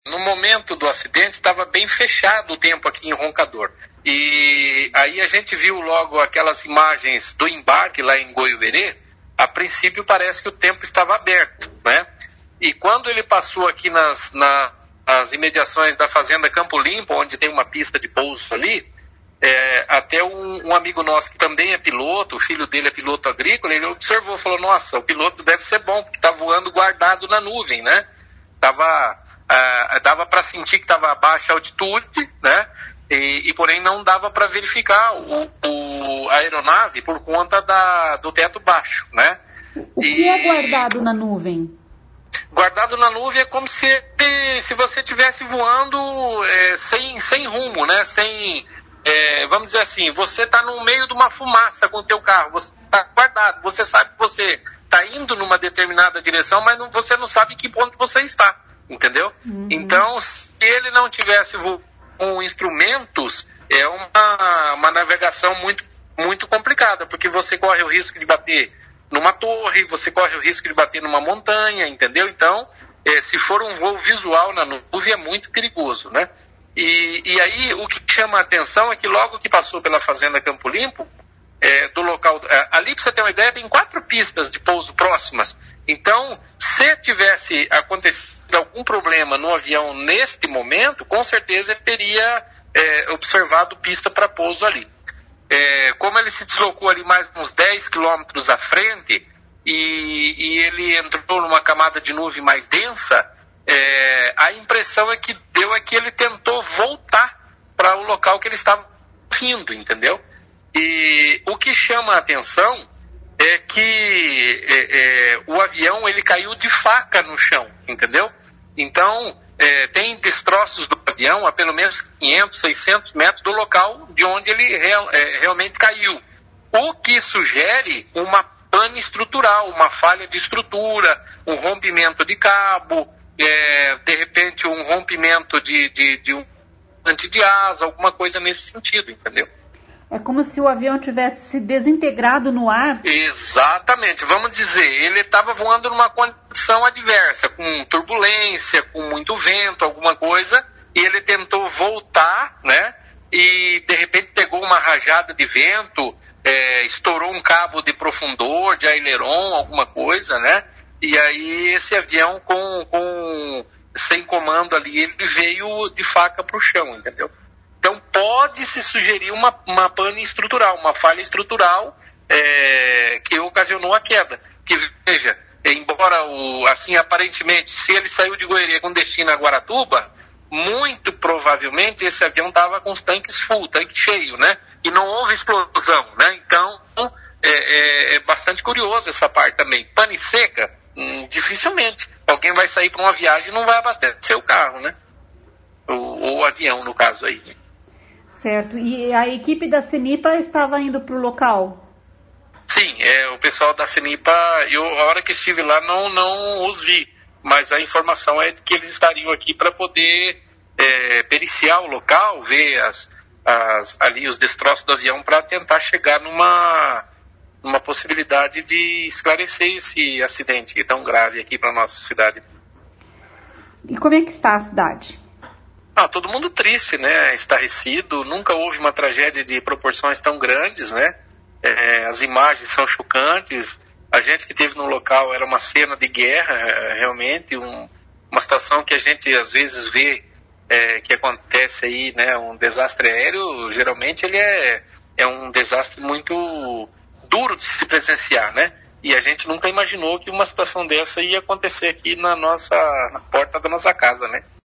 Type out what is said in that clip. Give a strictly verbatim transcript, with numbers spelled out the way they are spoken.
no momento do acidente estava bem fechado o tempo aqui em Roncador. E aí a gente viu logo aquelas imagens do embarque lá em Goiuerê. A princípio parece que o tempo estava aberto, né? E quando ele passou aqui nas, na, nas imediações da Fazenda Campo Limpo, onde tem uma pista de pouso ali, é, até um, um amigo nosso que também é piloto, o filho dele é piloto agrícola, ele observou, falou, nossa, o piloto deve ser bom, porque está voando guardado na nuvem, né? Tava, ah, dava para sentir que estava a baixa altitude, né? E, e porém não dava para verificar o, o, a aeronave por conta da, do teto baixo, né? O que e, é guardado na nuvem? Guardado na nuvem é como se, se você estivesse voando é, sem, sem rumo, né? Sem, é, vamos dizer assim, você está no meio de uma fumaça com o teu carro, você está guardado, você sabe que você está indo numa determinada direção, mas não, você não sabe em que ponto você está, entendeu? Uhum. Então, se ele não tivesse voado com instrumentos, é uma, uma navegação muito, muito complicada, porque você corre o risco de bater numa torre, você corre o risco de bater numa montanha, entendeu? Então, é, se for um voo visual na nuvem, é muito perigoso, né? E, e aí, o que chama a atenção é que logo que passou pela Fazenda Campo Limpo, é, do local... É, ali, para você ter uma ideia, tem quatro pistas de pouso próximas. Então, se tivesse acontecido algum problema no avião neste momento, com certeza ele teria é, observado pista para pouso ali. É, como ele se deslocou ali mais uns dez quilômetros à frente e, e ele entrou numa camada de nuvem mais densa, é, a impressão é que deu é que ele tentou voltar para o local que ele estava indo, entendeu? E o que chama a atenção é que é, é, o avião ele caiu de faca no chão, entendeu? Então, é, tem destroços do avião a pelo menos quinhentos, seiscentos metros do local de onde ele real, é, realmente caiu. O que sugere uma pane estrutural, uma falha de estrutura, um rompimento de cabo, é, de repente um rompimento de, de, de um de asa, alguma coisa nesse sentido, entendeu? É como se o avião tivesse se desintegrado no ar? Exatamente. Vamos dizer, ele estava voando numa condição adversa, com turbulência, com muito vento, alguma coisa, e ele tentou voltar, né? E de repente pegou uma rajada de vento, é, estourou um cabo de profundor, de aileron, alguma coisa, né? E aí esse avião com, com sem comando ali, ele veio de faca para o chão, entendeu? Então, pode-se sugerir uma, uma pane estrutural, uma falha estrutural é, que ocasionou a queda. Que, veja, embora, o, assim, aparentemente, se ele saiu de Goiânia com destino a Guaratuba, muito provavelmente esse avião estava com os tanques full, tanque cheio, né? E não houve explosão, né? Então, é, é, é bastante curioso essa parte também. Pane seca, hum, dificilmente. Alguém vai sair para uma viagem e não vai abastecer o carro, né? Ou, ou o avião, no caso aí. Certo. E a equipe da CENIPA estava indo para o local? Sim, é, o pessoal da CENIPA, eu, a hora que estive lá, não, não os vi. Mas a informação é que eles estariam aqui para poder é, periciar o local, ver as, as, ali os destroços do avião para tentar chegar numa, numa possibilidade de esclarecer esse acidente tão grave aqui para a nossa cidade. E como é que está a cidade? Ah, todo mundo triste, né? Estarrecido. Nunca houve uma tragédia de proporções tão grandes, né? É, as imagens são chocantes. A gente que esteve no local era uma cena de guerra, realmente, um, uma situação que a gente às vezes vê é, que acontece aí, né? Um desastre aéreo, geralmente ele é, é um desastre muito duro de se presenciar, né? E a gente nunca imaginou que uma situação dessa ia acontecer aqui na nossa, na porta da nossa casa, né?